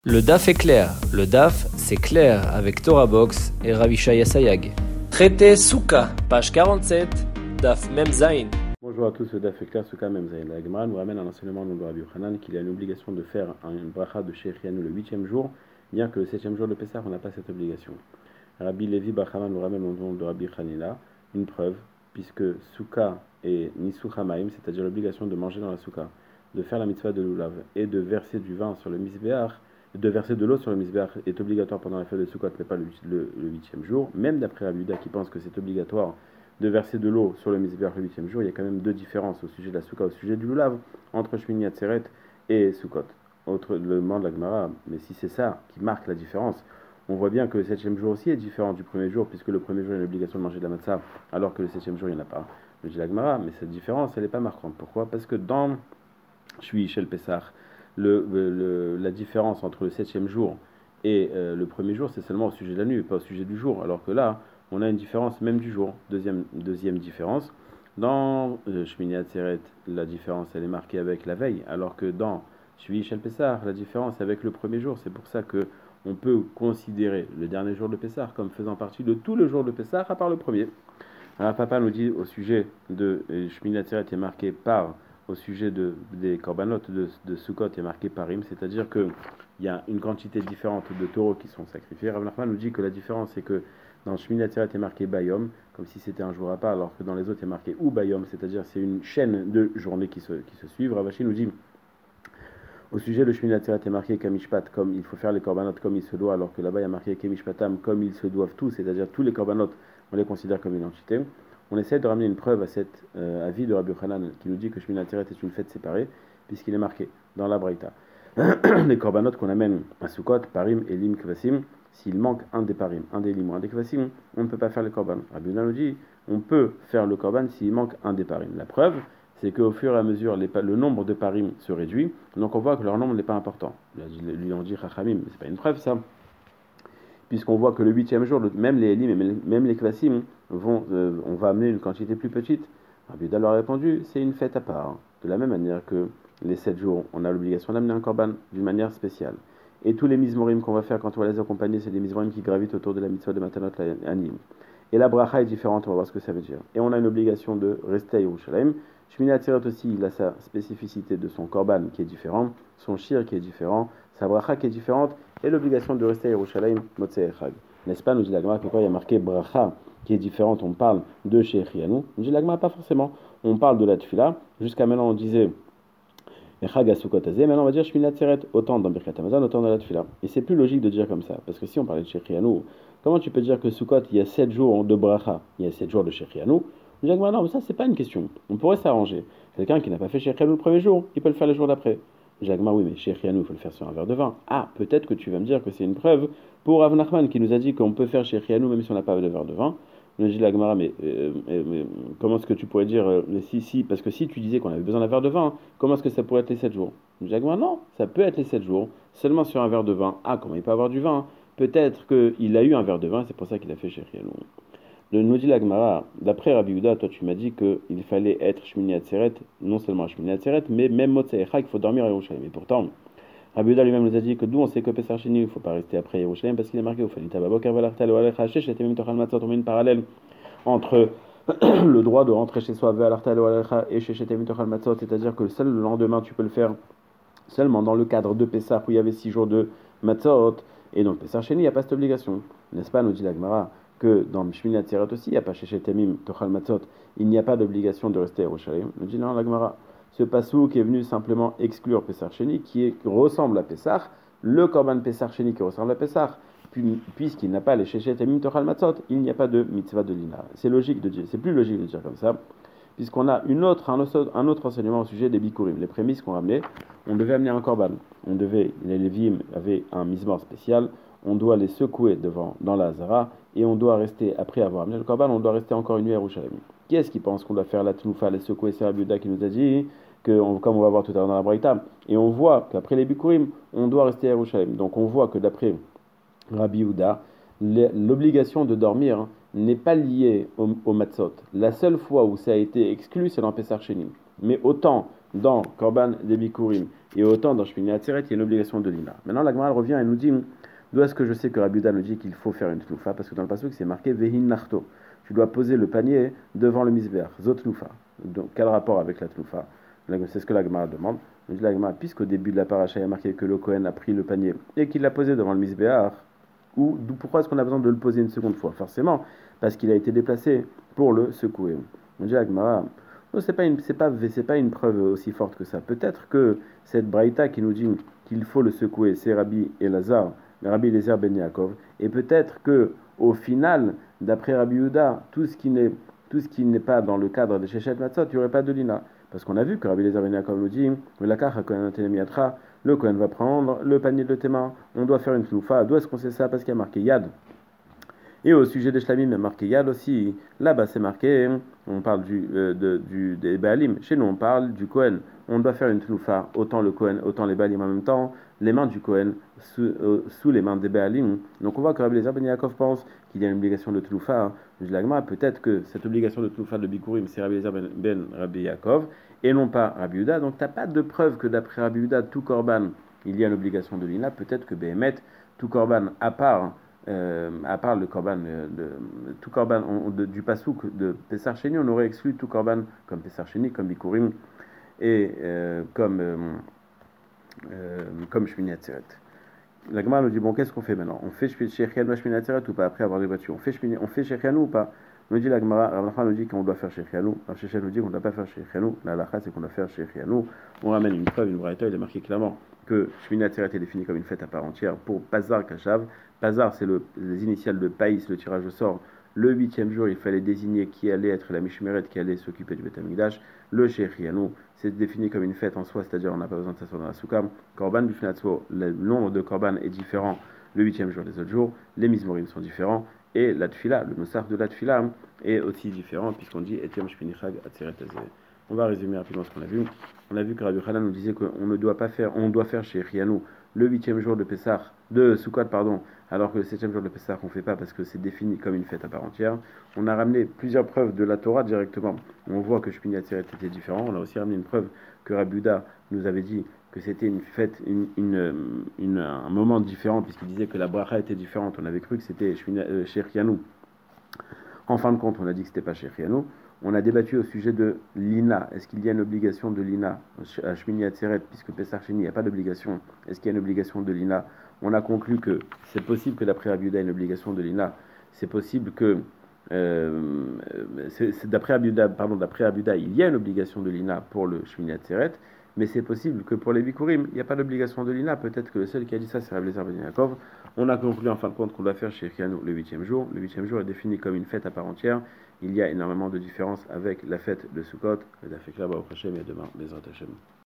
Le DAF est clair. Le DAF, c'est clair avec Torah Box et Ravishaya Sayag. Traité Souka, page 47, DAF Memzain. Bonjour à tous, le DAF est clair, Souka Memzain. La Gemara nous ramène un enseignement de Rabbi Yochanan qu'il a une obligation de faire une bracha de Shechianu le 8e jour, bien que le 7e jour de Pessah, on n'a pas cette obligation. Rabbi Levi Bachama nous ramène au nom de Rabbi Hanina une preuve, puisque Souka et Nisuchamaim, c'est-à-dire l'obligation de manger dans la Souka, de faire la mitzvah de Lulav et de verser du vin sur le Misbéach, de verser de l'eau sur le misbéach est obligatoire pendant la fête de Sukkot, mais pas le 8e jour. Même d'après Rabbi Yehuda qui pense que c'est obligatoire de verser de l'eau sur le misbéach le 8e jour, il y a quand même deux différences au sujet de la Sukkot, au sujet du Lulav, entre Shmini Atzeret et Sukkot. Autre le demande la Gemara, mais si c'est ça qui marque la différence, on voit bien que le 7e jour aussi est différent du premier jour, puisque le premier jour il y a l'obligation de manger de la matzah, alors que le 7e jour il n'y en a pas. Je dis la Gemara, mais cette différence elle n'est pas marquante. Pourquoi ? Parce que dans Shui Shel Pessah, la différence entre le 7e jour et le premier jour, c'est seulement au sujet de la nuit, pas au sujet du jour. Alors que là, on a une différence même du jour. Deuxième différence, dans Shmini Atzeret, la différence elle est marquée avec la veille, alors que dans Shvi Shel Pessah, la différence est avec le premier jour. C'est pour ça que on peut considérer le dernier jour de Pessah comme faisant partie de tout le jour de Pessah, à part le premier. Alors Papa nous dit au sujet de Shmini Atzeret est marqué par au sujet des korbanot de Sukkot est marqué parim, c'est-à-dire qu'il y a une quantité différente de taureaux qui sont sacrifiés. Rav Nachman nous dit que la différence c'est que dans Shmini Atzeret est marqué bayom, comme si c'était un jour à part, alors que dans les autres est marqué ou bayom, c'est-à-dire c'est une chaîne de journées qui se suivent. Rav Ashi nous dit au sujet de Shmini Atzeret est marqué kamishpat, comme il faut faire les korbanot comme il se doit, alors que là-bas il y a marqué kamishpatam, comme ils se doivent tous, c'est-à-dire tous les korbanot on les considère comme une entité. On essaie de ramener une preuve à cet avis de Rabbi Yochanan qui nous dit que Shmini Atzeret est une fête séparée, puisqu'il est marqué dans la Braïta. Les korbanot qu'on amène à Sukkot, parim, elim, kvasim, s'il manque un des parim, un des elim ou un des kvasim, on ne peut pas faire le korban. Rabbi Yochanan nous dit on peut faire le korban s'il manque un des parim. La preuve, c'est qu'au fur et à mesure, le nombre de parim se réduit, donc on voit que leur nombre n'est pas important. Lui on dit Chachamim, mais c'est pas une preuve ça. Puisqu'on voit que le 8e jour, même les elim et même les kvasim, on va amener une quantité plus petite. Rabbi Yehuda leur a répondu, c'est une fête à part. De la même manière que les 7 jours, on a l'obligation d'amener un korban d'une manière spéciale. Et tous les mizmorim qu'on va faire quand on va les accompagner, c'est des mizmorim qui gravitent autour de la mitzvah de Matanot Anim. Et la bracha est différente, on va voir ce que ça veut dire. Et on a une obligation de rester à Yerushalayim. Shmini Atzeret aussi, il a sa spécificité de son korban qui est différent, son shir qui est différent, sa bracha qui est différente, et l'obligation de rester à Yerushalayim, Motzei Echad. N'est-ce pas, nous dit la Gemara, pourquoi il y a marqué bracha qui est différente, on parle de Shechianu. Nous dit la Gemara, pas forcément. On parle de la Tfila. Jusqu'à maintenant, on disait Echag Asukot Azeh. Maintenant, on va dire Shmini Atzeret, autant dans Birkat Hamazon, autant dans la Tfila. Et c'est plus logique de dire comme ça, parce que si on parlait de Shechianu, comment tu peux dire que Sukkot, il y a 7 jours de bracha, il y a 7 jours de Shechianu? Nous dit la Gemara, non, mais ça, c'est pas une question. On pourrait s'arranger. Quelqu'un qui n'a pas fait Shechianu le premier jour, il peut le faire le jour d'après. Jagma, oui, mais Shechianu, il faut le faire sur un verre de vin. Ah, peut-être que tu vas me dire que c'est une preuve pour Rav Nachman qui nous a dit qu'on peut faire Shechianu même si on n'a pas de verre de vin. Nous dit la Gemara, mais comment est-ce que tu pourrais dire si, parce que si tu disais qu'on avait besoin d'un verre de vin, comment est-ce que ça pourrait être les 7 jours? Nous dit la Gemara, non, ça peut être les 7 jours, seulement sur un verre de vin. Ah, comment il peut avoir du vin? Peut-être qu'il a eu un verre de vin, c'est pour ça qu'il a fait Shechianu. Nous dit la Gemara, d'après Rabbi Yehuda, toi tu m'as dit qu'il fallait être Shmini Atzeret, non seulement Shmini Atzeret, mais même Motzei Echad, il faut dormir à Yerushalayim. Et pourtant, Rabbi Yehuda lui-même nous a dit que d'où on sait que Pessah Sheni, il ne faut pas rester après Yerushalayim parce qu'il est marqué au Fanita Baboker Velartal ou Alecha Shesh, et même Tochal Matzot, on met une parallèle entre le droit de rentrer chez soi Velartal ou Alecha et Shesh, et même Tochal Matzot, c'est-à-dire que seul le lendemain tu peux le faire seulement dans le cadre de Pessah où il y avait 6 jours de Matzot, et donc Pessah Sheni, il n'y a pas cette obligation. N'est-ce pas, nous dit la Gemara, que dans Shmini Atzeret aussi, il n'y a pas chez Temim, Tochal Matzot, il n'y a pas d'obligation de rester à Yerushalayim. Nous dit non, la Gemara, ce passou qui est venu simplement exclure Pessah Sheni, ressemble à Pessah, le Korban Pessah Sheni qui ressemble à Pessah, puisqu'il n'a pas les Shechet Temim Tochal Matzot, il n'y a pas de mitzvah de lina. C'est logique de dire, c'est plus logique de dire comme ça, puisqu'on a un autre enseignement au sujet des bikurim. Les prémices qu'on ramenait, on devait amener un Korban, les Lévim avaient un mizmor spécial, on doit les secouer dans la Hazara, et on doit rester, après avoir amené le Korban, on doit rester encore une nuit à Yerushalayim. Qui est-ce qui pense qu'on doit faire la Tnoufa, les secouer? C'est Rabbi Yehuda qui nous a dit, comme on va voir tout à l'heure dans la Braïta, et on voit qu'après les Bikurim, on doit rester à Yerushalayim. Donc on voit que d'après Rabbi Yehuda, l'obligation de dormir n'est pas liée au Matzot. La seule fois où ça a été exclu, c'est dans Pessah Sheni. Mais autant dans Korban des Bikurim et autant dans Shmini Atzeret, il y a une obligation de Lina. Maintenant, la Gemara revient et nous dit d'où est-ce que je sais que Rabbi Yehuda nous dit qu'il faut faire une tloufa? Parce que dans le pasuk c'est marqué Vehin Narto. Tu dois poser le panier devant le misbeach, Zot tloufa. Donc, quel rapport avec la tloufa? C'est ce que la Gemara demande. On dit la Gemara, puisqu'au début de la paracha, il y a marqué que le Kohen a pris le panier et qu'il l'a posé devant le misbeach, pourquoi est-ce qu'on a besoin de le poser une seconde fois? Forcément, parce qu'il a été déplacé pour le secouer. On dit la Gemara, c'est pas une preuve aussi forte que ça. Peut-être que cette braïta qui nous dit qu'il faut le secouer, c'est Rabbi Eliezer ben Yaakov, et peut-être que au final, d'après Rabbi Yehuda, tout ce qui n'est pas dans le cadre de Shechet Matzot, il n'y aurait pas de lina. Parce qu'on a vu que Rabbi Eliezer ben Yaakov nous dit, le Kohen va prendre le panier de tes mains, on doit faire une tloufa. D'où est-ce qu'on sait ça? Parce qu'il y a marqué Yad. Et au sujet des Shlamim, il y a marqué Yad aussi. Là-bas, c'est marqué, on parle des Baalim. Chez nous, on parle du Kohen. On doit faire une tloufa, autant le Kohen, autant les Baalim en même temps, les mains du Kohen sous les mains des Baalim. Donc on voit que Rabbi Eliezer ben Yaakov pense qu'il y a une obligation de tloufa. Peut-être que cette obligation de tloufa de Bikurim, c'est Rabbi Eliezer ben Rabbi Yaakov, et non pas Rabbi Yehuda. Donc tu n'as pas de preuve que d'après Rabbi Yehuda, tout Korban, il y a une obligation de lina. Peut-être que Behemet, tout Korban, à part le Korban, tout Korban du Pasouk de Pessar Sheni, on aurait exclu tout Korban comme Pessar Sheni, comme Bikurim et comme Shmini Atzeret. La Gemara nous dit, bon, qu'est-ce qu'on fait maintenant? On fait Shechianu Shmini Atzeret ou pas après avoir débattu? On fait Shechianu ou pas? Nous dit la Gemara, Rav nous dit qu'on doit faire Shechianu, Rav Sheshet nous dit qu'on ne doit pas faire Shechianu, la halakha c'est qu'on doit faire Shechianu. On ramène une preuve, une braïta, il est marqué clairement que Shmini Atzeret est défini comme une fête à part entière pour Pazar Kashav. Pazar, c'est les initiales de Païs, le tirage au sort. Le 8e jour, il fallait désigner qui allait être la Mishmeret, qui allait s'occuper du Beth Amikdash. Le Shechianu, c'est défini comme une fête en soi, c'est-à-dire on n'a pas besoin de s'asseoir dans la soukha. Korban Bifnatso, le nombre de Korban est différent le 8e jour des autres jours. Les Mizmorim sont différents. Et la Tfila, le Moussaf de la Tfila, est aussi différent, puisqu'on dit Etiam Shmini Chag Atzeret Azeh. On va résumer rapidement ce qu'on a vu. On a vu que Rabbi Hanan nous disait qu'on ne doit pas faire, on doit faire chez Rianou le 8e jour de Sukkot, alors que le 7e jour de Pessah on ne fait pas parce que c'est défini comme une fête à part entière. On a ramené plusieurs preuves de la Torah directement. On voit que Shmini Atzeret était différent. On a aussi ramené une preuve que Rabbi Yehuda nous avait dit que c'était une fête, un moment différent, puisqu'il disait que la bracha était différente. On avait cru que c'était chez Rianou. En fin de compte, on a dit que c'était pas chez Rianou. On a débattu au sujet de l'ina. Est-ce qu'il y a une obligation de l'ina à Shmini Atzeret, puisque Pessah Sheni, il n'y a pas d'obligation. Est-ce qu'il y a une obligation de l'ina? On a conclu que c'est possible que d'après Rabbi Yehuda, il y ait une obligation de l'ina. C'est possible que d'après Rabbi Yehuda, il y a une obligation de l'ina pour le Shmini Atzeret, mais c'est possible que pour les Bikurim, il n'y a pas d'obligation de l'ina. Peut-être que le seul qui a dit ça, c'est Rabbi Eliezer ben Yaakov. On a conclu en fin de compte qu'on doit faire chez Rianou le 8e jour. Le 8e jour est défini comme une fête à part entière. Il y a énormément de différences avec la fête de Sukkot. Le Dafek là-bas au prochain, et demain, Bezrat Hashem.